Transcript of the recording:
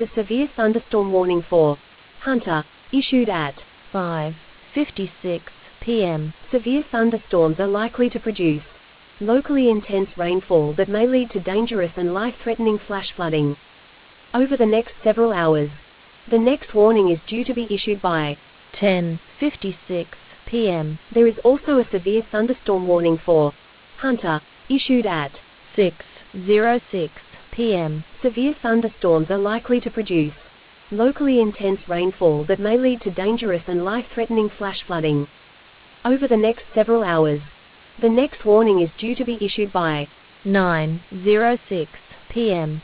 a severe thunderstorm warning for Hunter, issued at 5:56 p.m. Severe thunderstorms are likely to produce locally intense rainfall that may lead to dangerous and life-threatening flash flooding over the next several hours. The next warning is due to be issued by 10:56 p.m. There is also a severe thunderstorm warning for Hunter, issued at 6:06 p.m. Severe thunderstorms are likely to produce locally intense rainfall that may lead to dangerous and life-threatening flash flooding over the next several hours. The next warning is due to be issued by 9:06 p.m.